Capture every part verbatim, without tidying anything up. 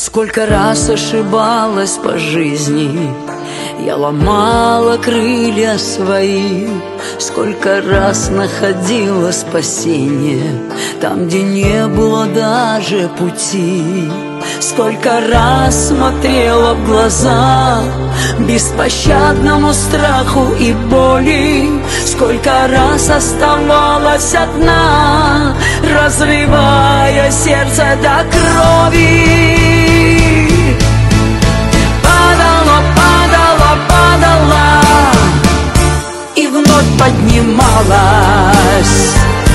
Сколько раз ошибалась по жизни, я ломала крылья свои. Сколько раз находила спасение там, где не было даже пути. Сколько раз смотрела в глаза беспощадному страху и боли. Сколько раз оставалась одна, разрывая сердце до крови. Падала, падала, падала и вновь поднималась.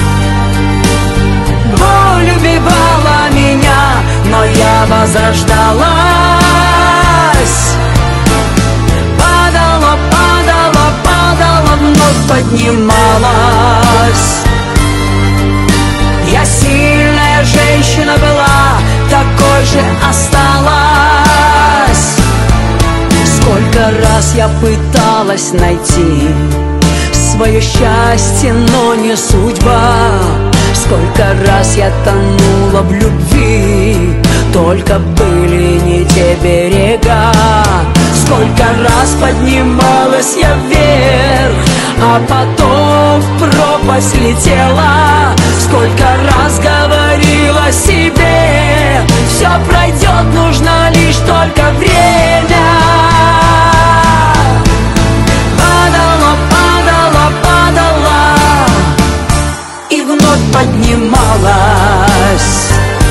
Боль убивала меня, но я возрождалась. Падала, падала, падала, вновь поднималась. Я сильная женщина была, такой же осталась. Сколько раз я пыталась найти свое счастье, но не судьба. Сколько раз я тонула в любви, только были не те берега. Сколько раз поднималась я вверх, а потом в пропасть летела. Сколько раз говорила себе, все пройдет, нужно лишь только время. Падала, падала, падала и вновь поднималась.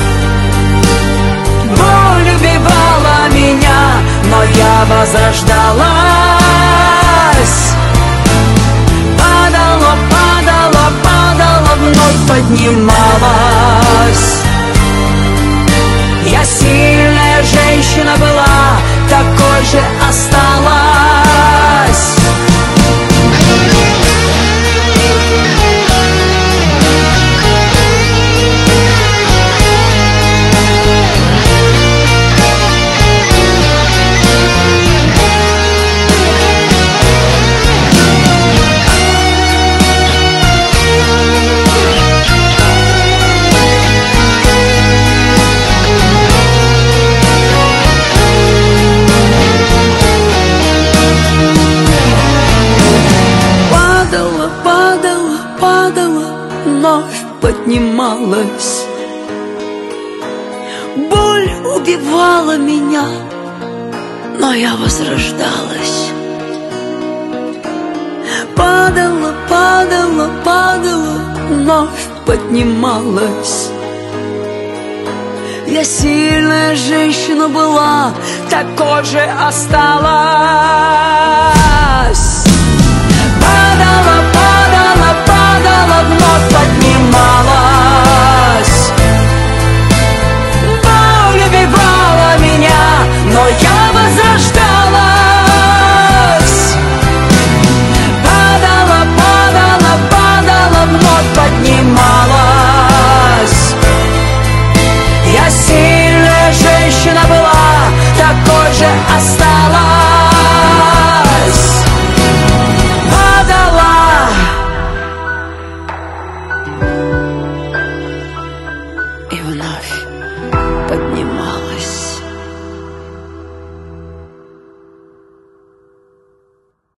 Боль убивала меня, но я возрождалась. Падала, падала, падала, вновь поднималась. Я сильная женщина была, такой же осталась. Поднималась. Боль убивала меня, но я возрождалась. Падала, падала, падала, вновь поднималась. Я сильная женщина была, такой же осталась. Падала, падала, падала, вновь поднималась. Боль убивала меня, но я возрождалась. Падала, падала, падала, вновь поднималась. Я сильная женщина была, такой же осталась. И вновь поднималась.